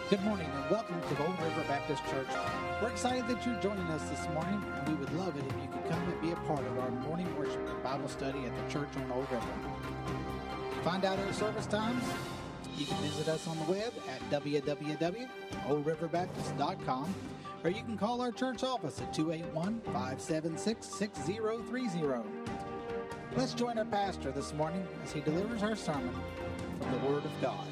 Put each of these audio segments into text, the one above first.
Good morning and welcome to Old River Baptist Church. We're excited that you're joining us this morning, and we would love it if you could come and be a part of our morning worship and Bible study at the church on Old River. To find out our service times, you can visit us on the web at www.oldriverbaptist.com, or you can call our church office at 281-576-6030. Let's join our pastor this morning as he delivers our sermon from the Word of God.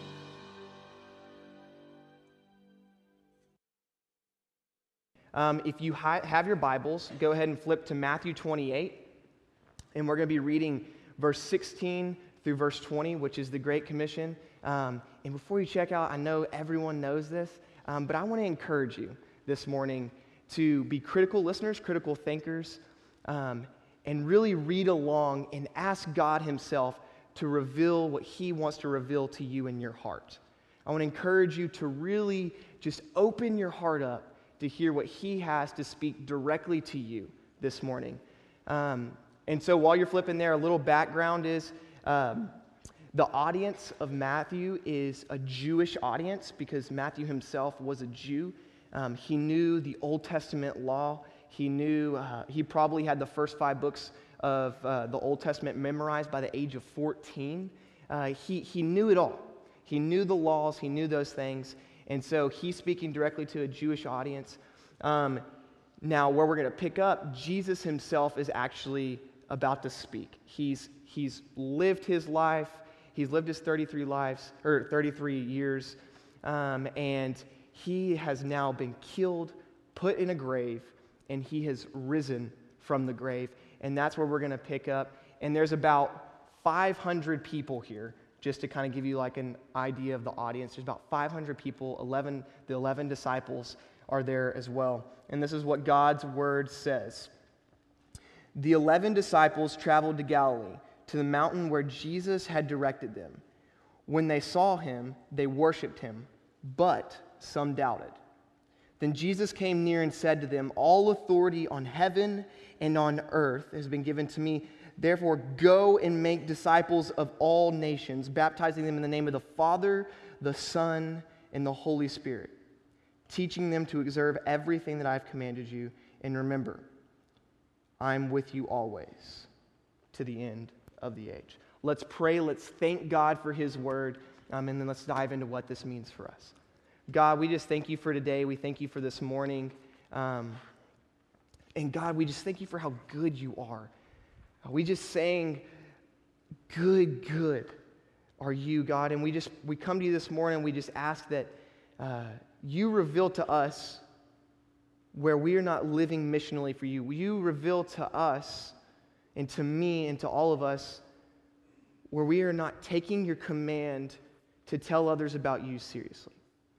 If you have your Bibles, go ahead and flip to Matthew 28, and we're going to be reading verse 16 through verse 20, which is the Great Commission. And before you check out, I know everyone knows this, but I want to encourage you this morning to be critical listeners, critical thinkers, and really read along and ask God Himself to reveal what He wants to reveal to you in your heart. I want to encourage you to really just open your heart up to hear what He has to speak directly to you this morning. And so while you're flipping there, a little background is the audience of Matthew is a Jewish audience because Matthew himself was a Jew. He knew the Old Testament law. He knew, he probably had the first 5 books of the Old Testament memorized by the age of 14. He knew it all. He knew the laws. He knew those things. And so he's speaking directly to a Jewish audience. Now, where we're going to pick up, Jesus himself is actually about to speak. He's lived his life. He's lived his 33 years, and he has now been killed, put in a grave, and he has risen from the grave. And that's where we're going to pick up. And there's about 500 people here. Just to kind of give you like an idea of the audience, there's about 500 people, the 11 disciples are there as well. And this is what God's word says. The 11 disciples traveled to Galilee, to the mountain where Jesus had directed them. When they saw him, they worshiped him, but some doubted. Then Jesus came near and said to them, "All authority on heaven and on earth has been given to me. Therefore, go and make disciples of all nations, baptizing them in the name of the Father, the Son, and the Holy Spirit, teaching them to observe everything that I've commanded you. And remember, I'm with you always to the end of the age." Let's pray. Let's thank God for His word, and then let's dive into what this means for us. God, we just thank you for today. We thank you for this morning. And God, we just thank you for how good you are. We just sang, good are you, God. And we come to you this morning and we just ask that you reveal to us where we are not living missionally for you. Will you reveal to us and to me and to all of us where we are not taking your command to tell others about you seriously.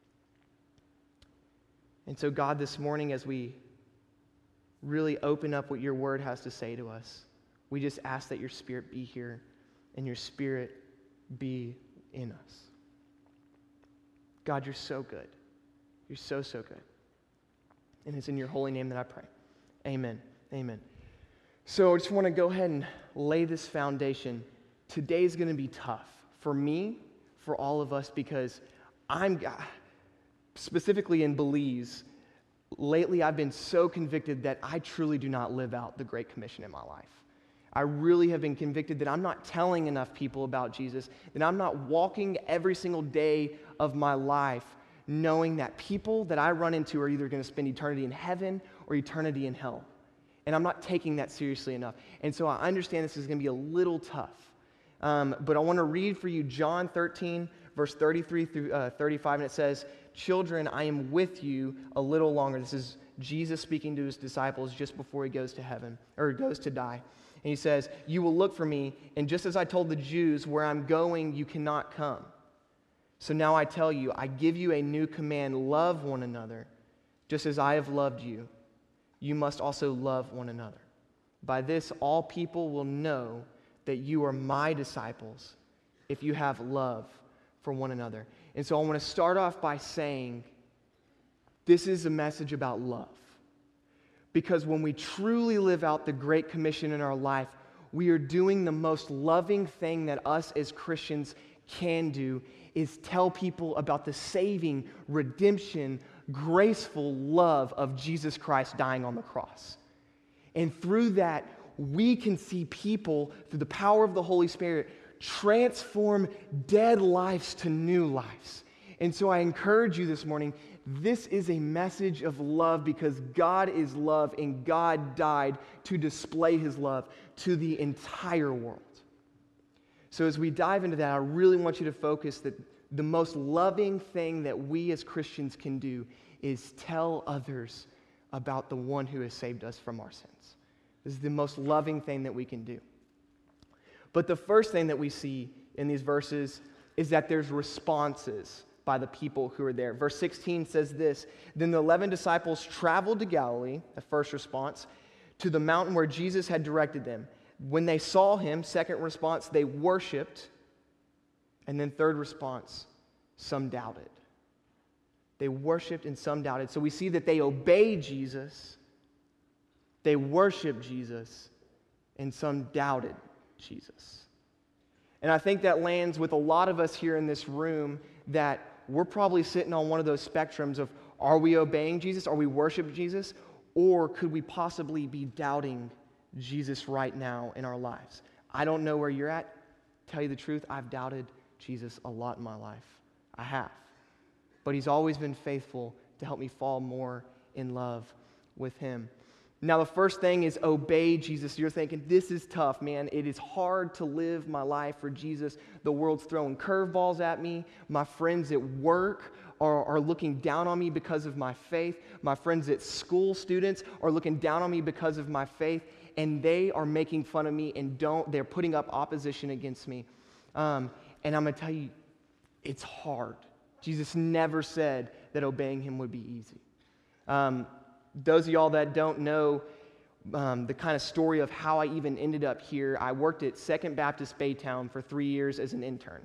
And so, God, this morning as we really open up what your word has to say to us, we just ask that your Spirit be here and your Spirit be in us. God, you're so good. You're so, so good. And it's in your holy name that I pray. Amen. Amen. So I just want to go ahead and lay this foundation. Today's going to be tough for me, for all of us, because I'm, specifically in Belize, lately I've been so convicted that I truly do not live out the Great Commission in my life. I really have been convicted that I'm not telling enough people about Jesus, that I'm not walking every single day of my life knowing that people that I run into are either going to spend eternity in heaven or eternity in hell. And I'm not taking that seriously enough. And so I understand this is going to be a little tough. But I want to read for you John 13, verse 33 through 35, and it says, "Children, I am with you a little longer." This is Jesus speaking to his disciples just before he goes to heaven, or goes to die. And he says, "You will look for me, and just as I told the Jews, where I'm going, you cannot come. So now I tell you, I give you a new command, love one another. Just as I have loved you, you must also love one another. By this, all people will know that you are my disciples, if you have love for one another." And so I want to start off by saying, this is a message about love. Because when we truly live out the Great Commission in our life, we are doing the most loving thing that us as Christians can do is tell people about the saving, redemption, graceful love of Jesus Christ dying on the cross. And through that, we can see people, through the power of the Holy Spirit, transform dead lives to new lives. And so I encourage you this morning, this is a message of love because God is love and God died to display his love to the entire world. So as we dive into that, I really want you to focus that the most loving thing that we as Christians can do is tell others about the one who has saved us from our sins. This is the most loving thing that we can do. But the first thing that we see in these verses is that there's responses by the people who are there. Verse 16 says this, "Then the 11 disciples traveled to Galilee," the first response, "to the mountain where Jesus had directed them. When they saw him," second response, "they worshiped." And then third response, some doubted. They worshiped and some doubted. So we see that they obeyed Jesus, they worshiped Jesus, and some doubted Jesus. And I think that lands with a lot of us here in this room that we're probably sitting on one of those spectrums of, are we obeying Jesus? Are we worshiping Jesus? Or could we possibly be doubting Jesus right now in our lives? I don't know where you're at. Tell you the truth, I've doubted Jesus a lot in my life. I have. But he's always been faithful to help me fall more in love with him. Now, the first thing is obey Jesus. You're thinking, this is tough, man. It is hard to live my life for Jesus. The world's throwing curveballs at me. My friends at work are looking down on me because of my faith. My friends at school, students, are looking down on me because of my faith. And they are making fun of me and they're putting up opposition against me. And I'm going to tell you, it's hard. Jesus never said that obeying him would be easy. Those of y'all that don't know the kind of story of how I even ended up here, I worked at Second Baptist Baytown for 3 years as an intern.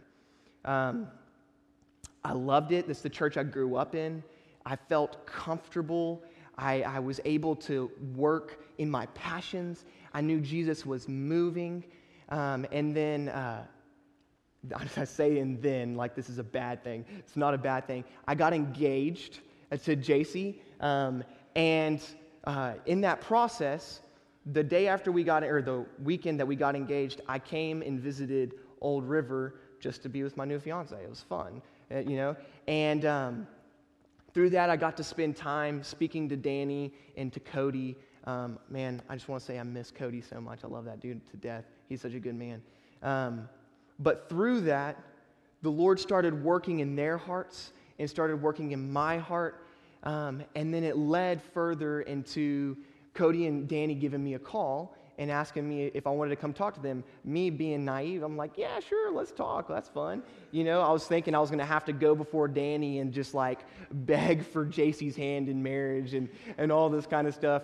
I loved it. This is the church I grew up in. I felt comfortable. I was able to work in my passions. I knew Jesus was moving. And then, I say and then like this is a bad thing. It's not a bad thing. I got engaged to JC. And in that process, the day after the weekend that we got engaged, I came and visited Old River just to be with my new fiance. It was fun, And through that, I got to spend time speaking to Danny and to Cody. Man, I just want to say I miss Cody so much. I love that dude to death. He's such a good man. But through that, the Lord started working in their hearts and started working in my heart. And then it led further into Cody and Danny giving me a call and asking me if I wanted to come talk to them. Me being naive, I'm like, yeah, sure, let's talk. That's fun. I was thinking I was going to have to go before Danny and just like beg for JC's hand in marriage and all this kind of stuff.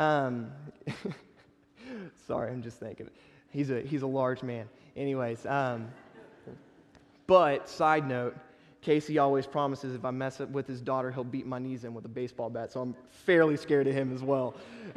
Sorry, I'm just thinking. He's a large man. Anyways, but side note, Casey always promises if I mess up with his daughter, he'll beat my knees in with a baseball bat, so I'm fairly scared of him as well.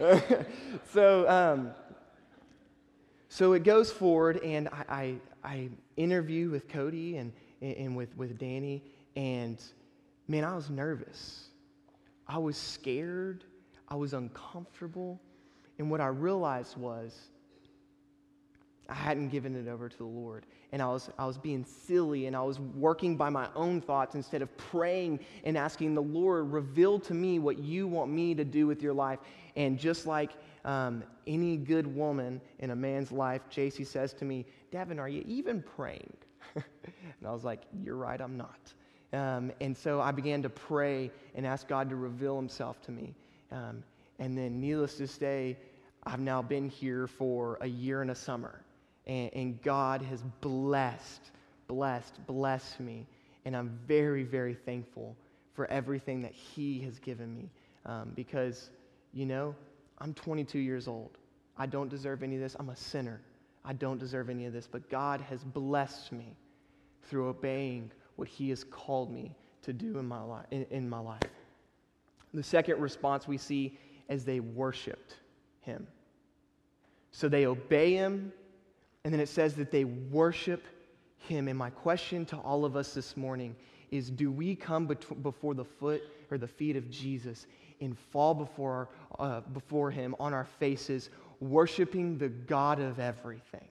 So it goes forward, and I interview with Cody and with Danny, and man, I was nervous. I was scared. I was uncomfortable. And what I realized was I hadn't given it over to the Lord. And I was being silly, and I was working by my own thoughts instead of praying and asking the Lord, reveal to me what you want me to do with your life. And just like any good woman in a man's life, JC says to me, Davin, are you even praying? And I was like, you're right, I'm not. And so I began to pray and ask God to reveal himself to me. And then needless to say, I've now been here for a year and a summer. And God has blessed me. And I'm very, very thankful for everything that he has given me. Because, I'm 22 years old. I don't deserve any of this. I'm a sinner. I don't deserve any of this. But God has blessed me through obeying what he has called me to do in my life. The second response we see is they worshiped him. So they obey him. And then it says that they worship Him. And my question to all of us this morning is, do we come before the foot or the feet of Jesus and fall before Him on our faces, worshiping the God of everything?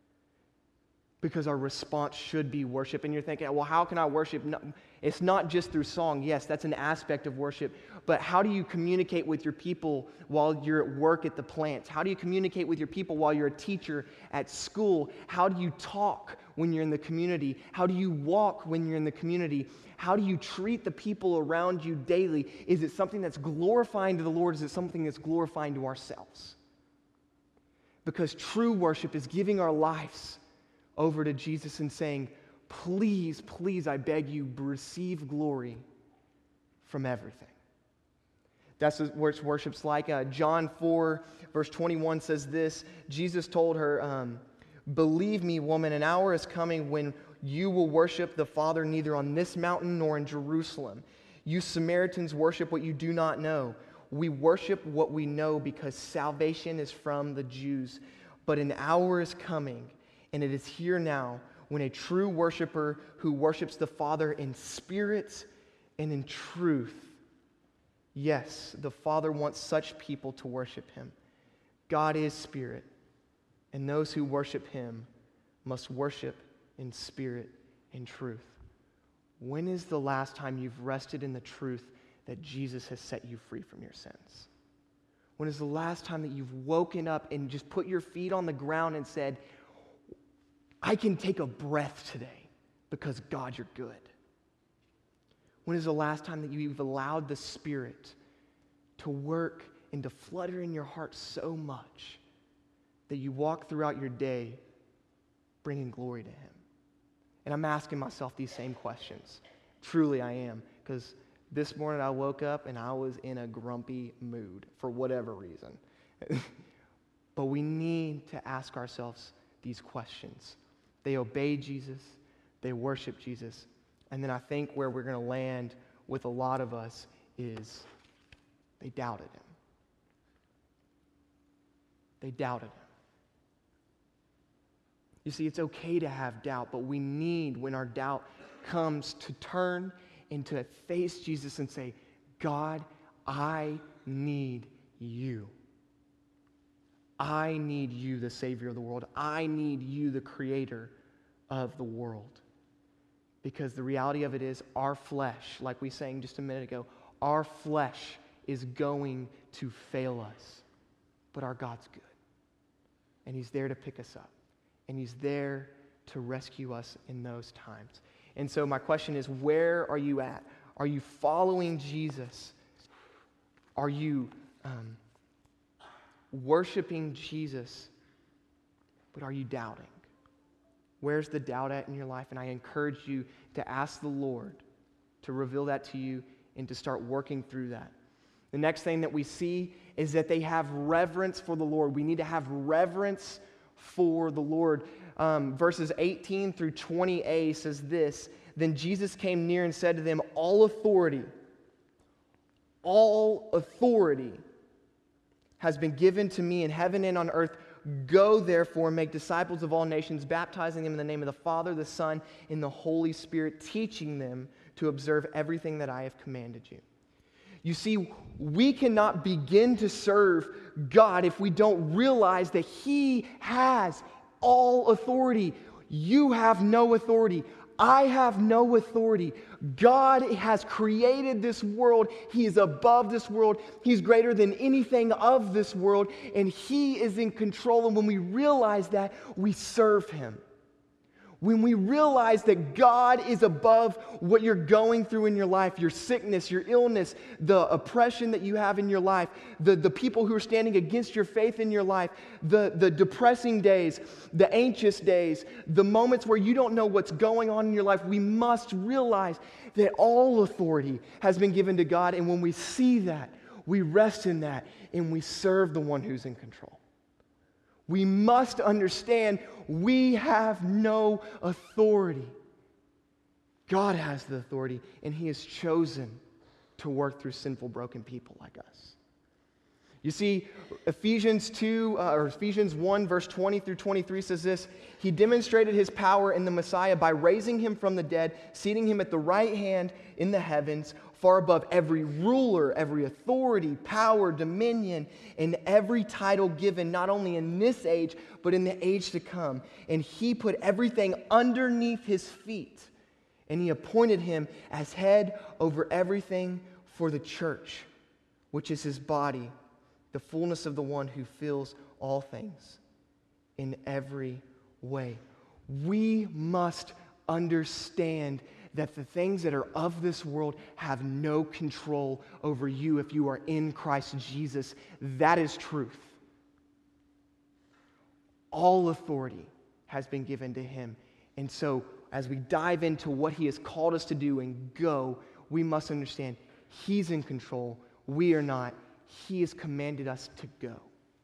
Because our response should be worship. And you're thinking, well, how can I worship? No, it's not just through song. Yes, that's an aspect of worship. But how do you communicate with your people while you're at work at the plants? How do you communicate with your people while you're a teacher at school? How do you talk when you're in the community? How do you walk when you're in the community? How do you treat the people around you daily? Is it something that's glorifying to the Lord? Is it something that's glorifying to ourselves? Because true worship is giving our lives over to Jesus and saying, please, please, I beg you, receive glory from everything. That's what worship's like. John 4, verse 21 says this. Jesus told her, believe me, woman, an hour is coming when you will worship the Father neither on this mountain nor in Jerusalem. You Samaritans worship what you do not know. We worship what we know because salvation is from the Jews. But an hour is coming, and it is here now, when a true worshiper who worships the Father in spirit and in truth. Yes, the Father wants such people to worship Him. God is spirit, and those who worship Him must worship in spirit and truth. When is the last time you've rested in the truth that Jesus has set you free from your sins? When is the last time that you've woken up and just put your feet on the ground and said, I can take a breath today because God, you're good? When is the last time that you've allowed the Spirit to work and to flutter in your heart so much that you walk throughout your day bringing glory to Him? And I'm asking myself these same questions. Truly I am, because this morning I woke up and I was in a grumpy mood for whatever reason. But we need to ask ourselves these questions. They obeyed Jesus, they worshiped Jesus, and then I think where we're going to land with a lot of us is they doubted Him. They doubted Him. You see, it's okay to have doubt, but we need, when our doubt comes, to turn and to face Jesus and say, God, I need you. I need you, the Savior of the world. I need you, the Creator of the world. Because the reality of it is, our flesh, like we sang just a minute ago, our flesh is going to fail us. But our God's good. And He's there to pick us up. And He's there to rescue us in those times. And so my question is, where are you at? Are you following Jesus? Are you worshiping Jesus, but are you doubting? Where's the doubt at in your life? And I encourage you to ask the Lord to reveal that to you and to start working through that. The next thing that we see is that they have reverence for the Lord. We need to have reverence for the Lord. Verses 18 through 20a says this, then Jesus came near and said to them, all authority has been given to me in heaven and on earth. Go, therefore, and make disciples of all nations, baptizing them in the name of the Father, the Son, and the Holy Spirit, teaching them to observe everything that I have commanded you. You see, we cannot begin to serve God if we don't realize that He has all authority. You have no authority. I have no authority. God has created this world. He is above this world. He's greater than anything of this world, and He is in control. And when we realize that, we serve Him. When we realize that God is above what you're going through in your life, your sickness, your illness, the oppression that you have in your life, the people who are standing against your faith in your life, the depressing days, the anxious days, the moments where you don't know what's going on in your life, we must realize that all authority has been given to God. And when we see that, we rest in that, and we serve the one who's in control. We must understand we have no authority. God has the authority, and He has chosen to work through sinful, broken people like us. You see, Ephesians 1, verse 20 through 23 says this: He demonstrated his power in the Messiah by raising him from the dead, seating him at the right hand in the heavens, far above every ruler, every authority, power, dominion, and every title given, not only in this age, but in the age to come. And he put everything underneath his feet, and he appointed him as head over everything for the church, which is his body, the fullness of the one who fills all things in every way. We must understand that the things that are of this world have no control over you if you are in Christ Jesus. That is truth. All authority has been given to him. And so, as we dive into what he has called us to do and go, we must understand he's in control. We are not. He has commanded us to go.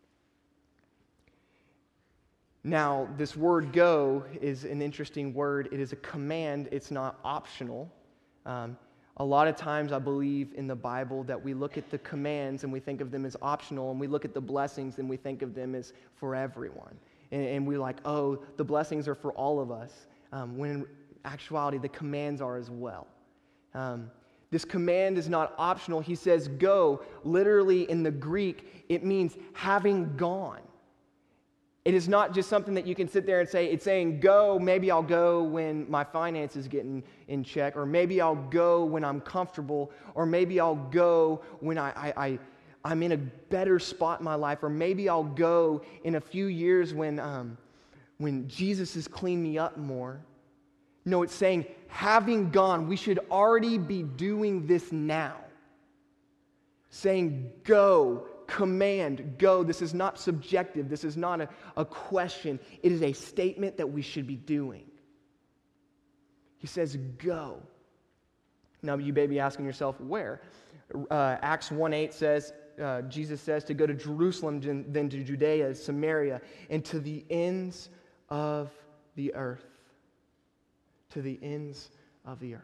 Now, this word go is an interesting word. It is a command. It's not optional. A lot of times I believe in the Bible that we look at the commands and we think of them as optional, and we look at the blessings and we think of them as for everyone. And we're like, oh, the blessings are for all of us, when in actuality the commands are as well. This command is not optional. He says go. Literally in the Greek, it means having gone. It is not just something that you can sit there and say, it's saying go, maybe I'll go when my finances get in check, or maybe I'll go when I'm comfortable, or maybe I'll go when I'm in a better spot in my life, or maybe I'll go in a few years when Jesus has cleaned me up more. No, it's saying, having gone, we should already be doing this now. Saying, go, command, go. This is not subjective. This is not a question. It is a statement that we should be doing. He says, go. Now, you may be asking yourself, where? Acts 1:8 says, Jesus says to go to Jerusalem, then to Judea, Samaria, and to the ends of the earth. To the ends of the earth.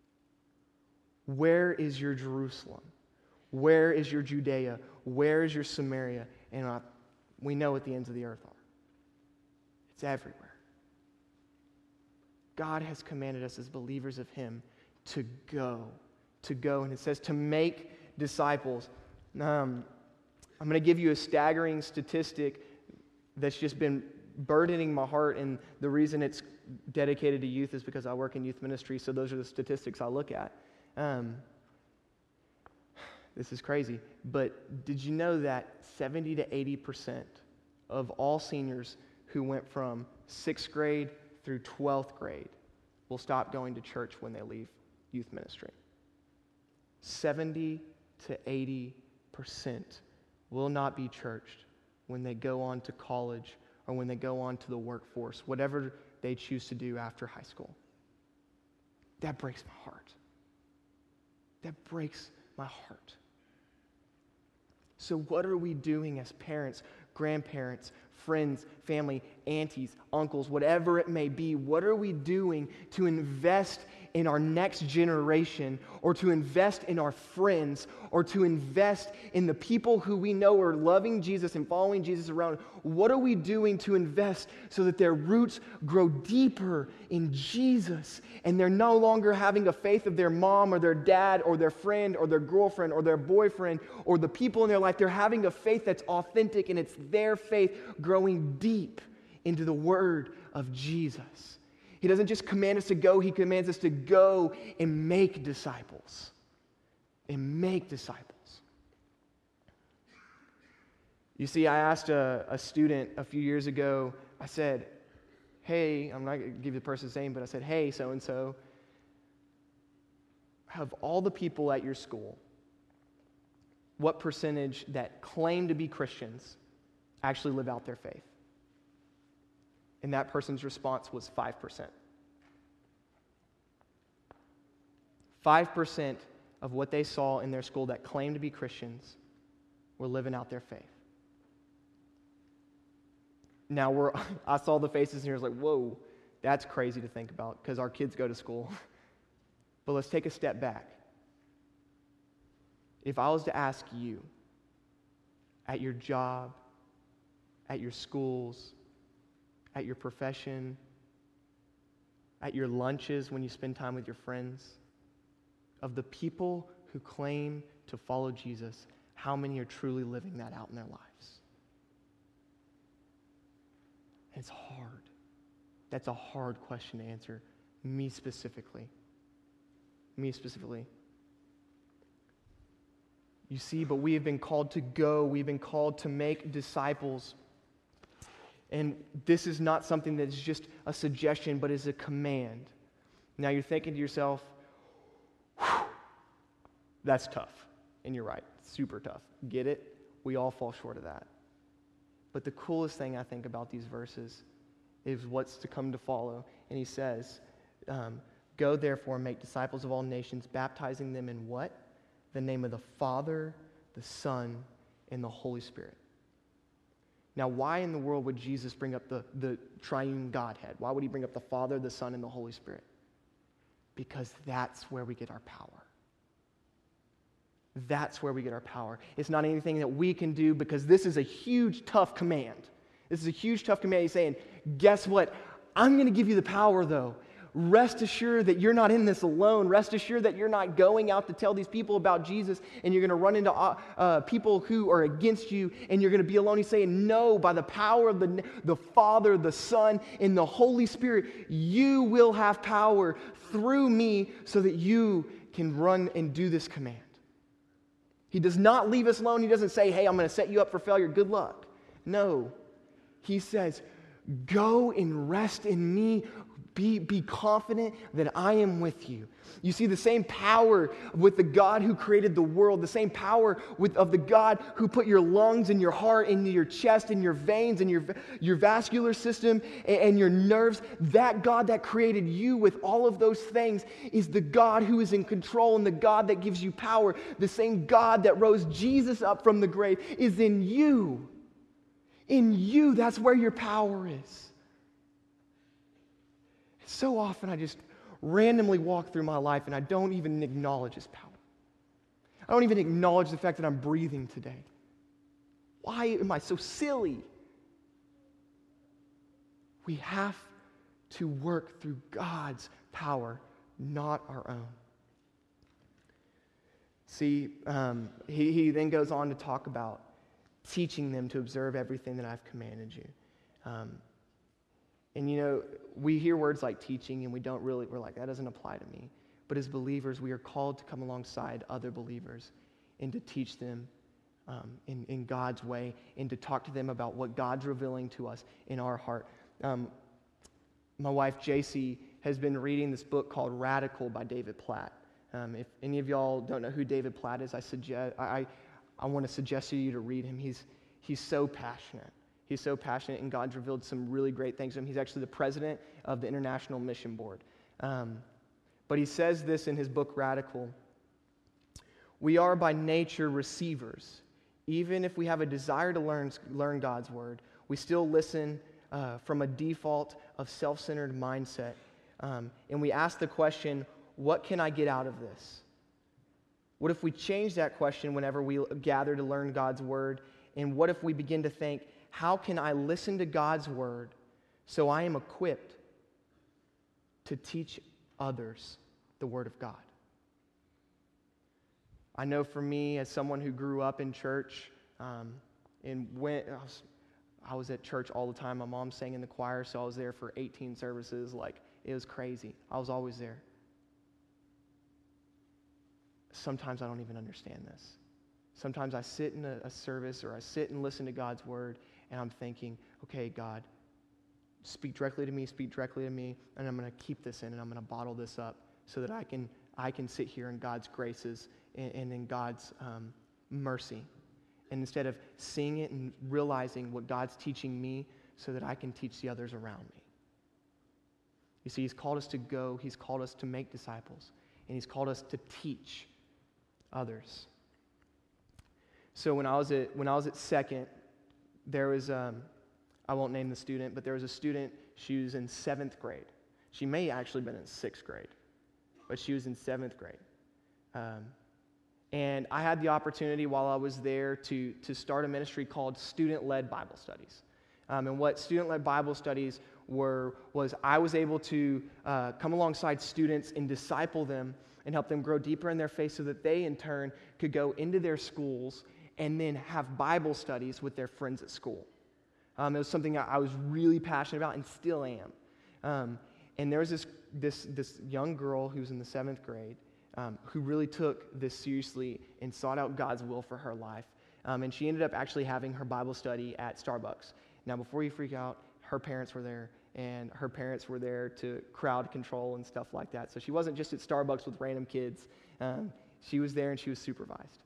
Where is your Jerusalem? Where is your Judea? Where is your Samaria? And we know what the ends of the earth are. It's everywhere. God has commanded us as believers of him to go. And it says to make disciples. I'm going to give you a staggering statistic that's just been burdening my heart, and the reason it's dedicated to youth is because I work in youth ministry, so those are the statistics I look at. This is crazy, but did you know that 70 to 80% of all seniors who went from 6th grade through 12th grade will stop going to church when they leave youth ministry? 70 to 80% will not be churched when they go on to college or when they go on to the workforce, whatever they choose to do after high school. That breaks my heart. That breaks my heart. So what are we doing as parents, grandparents, friends, family, aunties, uncles, whatever it may be? What are we doing to invest in our next generation, or to invest in our friends, or to invest in the people who we know are loving Jesus and following Jesus around? What are we doing to invest so that their roots grow deeper in Jesus, and they're no longer having a faith of their mom or their dad or their friend or their girlfriend or their boyfriend or the people in their life? They're having a faith that's authentic, and it's their faith growing deep into the Word of Jesus. He doesn't just command us to go, he commands us to go and make disciples. And make disciples. You see, I asked a student a few years ago, I said, hey, I'm not going to give the person's name, but I said, hey, so-and-so, of all the people at your school, what percentage that claim to be Christians actually live out their faith? And that person's response was 5%. 5% of what they saw in their school that claimed to be Christians were living out their faith. Now, I saw the faces and I was like, whoa, that's crazy to think about because our kids go to school. But let's take a step back. If I was to ask you, at your job, at your schools, at your profession, at your lunches when you spend time with your friends, of the people who claim to follow Jesus, how many are truly living that out in their lives? It's hard. That's a hard question to answer, me specifically. Me specifically. You see, but we have been called to go. We've been called to make disciples. And this is not something that is just a suggestion, but is a command. Now you're thinking to yourself, that's tough. And you're right, super tough. Get it? We all fall short of that. But the coolest thing I think about these verses is what's to come to follow. And he says, go therefore and make disciples of all nations, baptizing them in what? The name of the Father, the Son, and the Holy Spirit. Now, why in the world would Jesus bring up the triune Godhead? Why would he bring up the Father, the Son, and the Holy Spirit? Because that's where we get our power. That's where we get our power. It's not anything that we can do, because this is a huge, tough command. This is a huge, tough command. He's saying, guess what? I'm going to give you the power, though. Rest assured that you're not in this alone. Rest assured that you're not going out to tell these people about Jesus and you're going to run into people who are against you and you're going to be alone. He's saying, no, by the power of the Father, the Son, and the Holy Spirit, you will have power through me so that you can run and do this command. He does not leave us alone. He doesn't say, hey, I'm going to set you up for failure. Good luck. No. He says, go and rest in me. Be confident that I am with you. You see the same power with the God who created the world, the same power of the God who put your lungs and your heart and your chest and your veins and your vascular system and your nerves. That God that created you with all of those things is the God who is in control and the God that gives you power. The same God that rose Jesus up from the grave is in you. In you, that's where your power is. So often I just randomly walk through my life and I don't even acknowledge His power. I don't even acknowledge the fact that I'm breathing today. Why am I so silly? We have to work through God's power, not our own. See, he then goes on to talk about teaching them to observe everything that I've commanded you. And you know, we hear words like teaching and we're like, that doesn't apply to me. But as believers, we are called to come alongside other believers and to teach them in God's way and to talk to them about what God's revealing to us in our heart. My wife, JC, has been reading this book called Radical by David Platt. If any of y'all don't know who David Platt is, I want to suggest to you to read him. He's so passionate. He's so passionate, and God's revealed some really great things to him. He's actually the president of the International Mission Board. But he says this in his book, Radical. We are by nature receivers. Even if we have a desire to learn God's word, we still listen from a default of self-centered mindset. And we ask the question, what can I get out of this? What if we change that question whenever we gather to learn God's word? And what if we begin to think, how can I listen to God's word so I am equipped to teach others the word of God? I know for me, as someone who grew up in church, and I was at church all the time. My mom sang in the choir, so I was there for 18 services. Like, it was crazy. I was always there. Sometimes I don't even understand this. Sometimes I sit in a service or I sit and listen to God's word, and I'm thinking, okay, God, speak directly to me, and I'm going to keep this in and I'm going to bottle this up so that I can sit here in God's graces and in God's mercy. And instead of seeing it and realizing what God's teaching me so that I can teach the others around me. You see, He's called us to go, He's called us to make disciples, and He's called us to teach others. So when I was at Second, there was, I won't name the student, but there was a student, she was in 7th grade. She may actually have been in 6th grade, but she was in 7th grade. And I had the opportunity while I was there to start a ministry called Student-Led Bible Studies. And what Student-Led Bible Studies was I was able to come alongside students and disciple them and help them grow deeper in their faith so that they, in turn, could go into their schools and then have Bible studies with their friends at school. It was something I was really passionate about and still am. And there was this young girl who was in the 7th grade who really took this seriously and sought out God's will for her life. And she ended up actually having her Bible study at Starbucks. Now, before you freak out, her parents were there, and her parents were there to crowd control and stuff like that. So she wasn't just at Starbucks with random kids. She was there and she was supervised.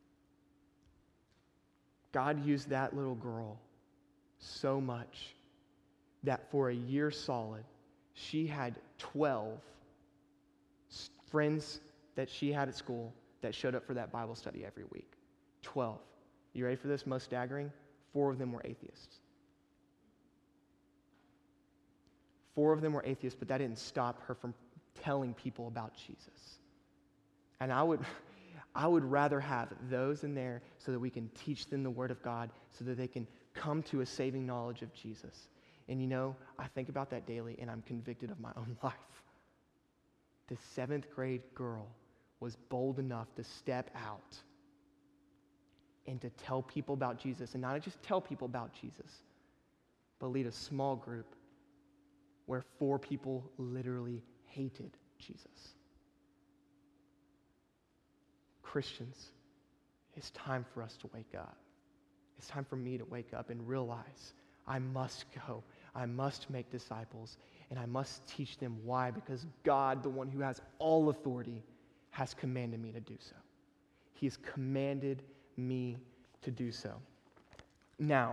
God used that little girl so much that for a year solid, she had 12 friends that she had at school that showed up for that Bible study every week. 12. You ready for this? Most staggering? 4 of them were atheists. 4 of them were atheists, but that didn't stop her from telling people about Jesus. And I would rather have those in there so that we can teach them the Word of God so that they can come to a saving knowledge of Jesus. And I think about that daily and I'm convicted of my own life. The 7th grade girl was bold enough to step out and to tell people about Jesus. And not just tell people about Jesus, but lead a small group where 4 people literally hated Jesus. Christians, it's time for us to wake up. It's time for me to wake up and realize I must go. I must make disciples, and I must teach them. Why? Because God, the one who has all authority, has commanded me to do so. He has commanded me to do so. Now,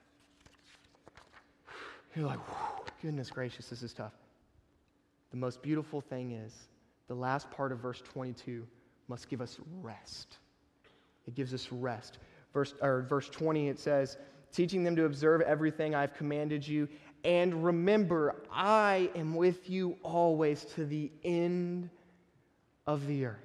you're like, goodness gracious, this is tough. The most beautiful thing is the last part of verse 22 must give us rest. It gives us rest. Verse 20, it says, teaching them to observe everything I've commanded you, and remember, I am with you always to the end of the earth.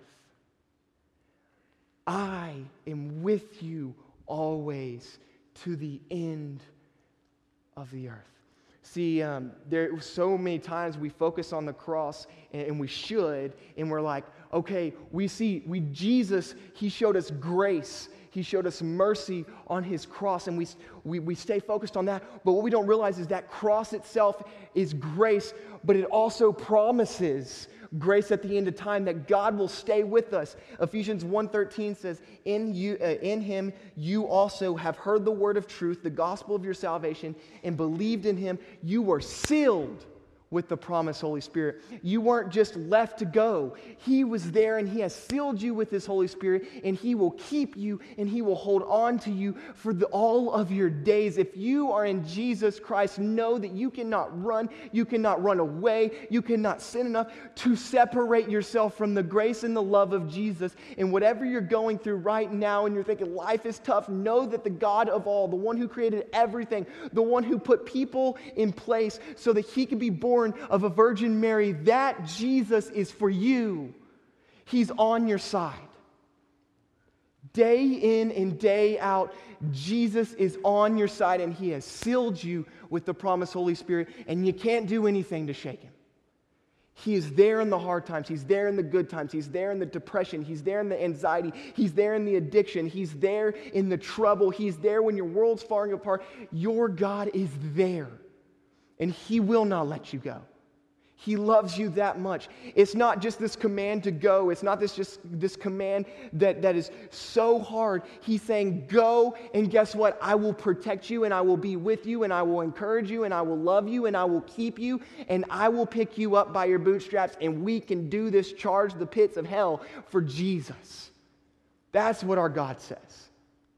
I am with you always to the end of the earth. See, there are so many times we focus on the cross, and we should, and we're like, okay, Jesus, He showed us grace. He showed us mercy on His cross, and we stay focused on that. But what we don't realize is that cross itself is grace, but it also promises grace at the end of time, that God will stay with us. Ephesians 1:13 says, in Him you also have heard the word of truth, the gospel of your salvation, and believed in Him. You were sealed with the promised Holy Spirit. You weren't just left to go. He was there, and He has sealed you with His Holy Spirit, and He will keep you, and He will hold on to you for all of your days. If you are in Jesus Christ, know that you cannot run away, you cannot sin enough to separate yourself from the grace and the love of Jesus. And whatever you're going through right now, and you're thinking life is tough, know that the God of all, the one who created everything, the one who put people in place so that He could be born of a Virgin Mary, that Jesus is for you. He's on your side. Day in and day out, Jesus is on your side, and He has sealed you with the promised Holy Spirit, and you can't do anything to shake Him. He is there in the hard times. He's there in the good times. He's there in the depression. He's there in the anxiety. He's there in the addiction. He's there in the trouble. He's there when your world's falling apart. Your God is there. And He will not let you go. He loves you that much. It's not just this command to go. It's not just this command that is so hard. He's saying, go, and guess what? I will protect you, and I will be with you, and I will encourage you, and I will love you, and I will keep you, and I will pick you up by your bootstraps, and we can do this, charge the pits of hell for Jesus. That's what our God says.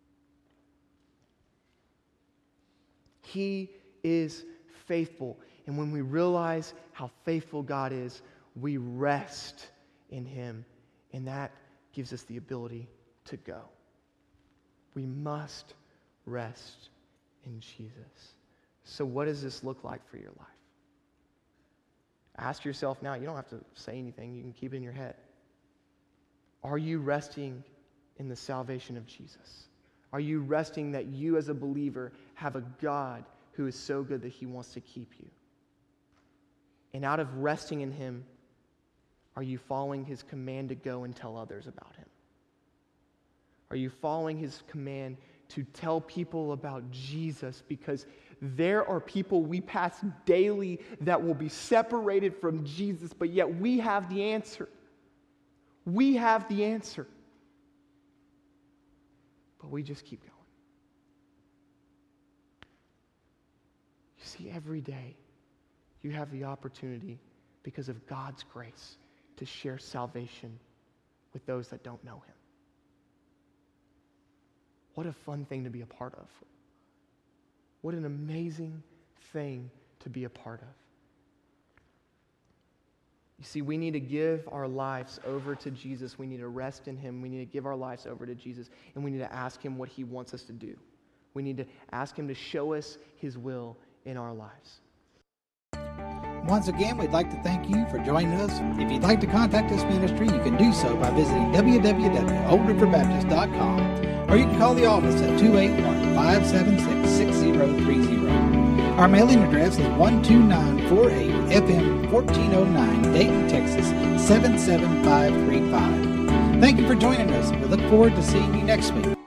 He is faithful. And when we realize how faithful God is, we rest in Him. And that gives us the ability to go. We must rest in Jesus. So what does this look like for your life? Ask yourself now. You don't have to say anything. You can keep it in your head. Are you resting in the salvation of Jesus? Are you resting that you as a believer have a God who is so good that he wants to keep you? And out of resting in him, are you following his command to go and tell others about him? Are you following his command to tell people about Jesus? Because there are people we pass daily that will be separated from Jesus, but yet we have the answer. We have the answer. But we just keep going. You see, every day you have the opportunity, because of God's grace, to share salvation with those that don't know him. What a fun thing to be a part of. What an amazing thing to be a part of. You see, we need to give our lives over to Jesus. We need to rest in him. We need to give our lives over to Jesus, and we need to ask him what he wants us to do. We need to ask him to show us his will in our lives. Once again, we'd like to thank you for joining us. If you'd like to contact this ministry, you can do so by visiting www.oldriverbaptist.com, or you can call the office at 281-576-6030. Our mailing address is 12948 FM 1409, Dayton, Texas 77535. Thank you for joining us. We look forward to seeing you next week.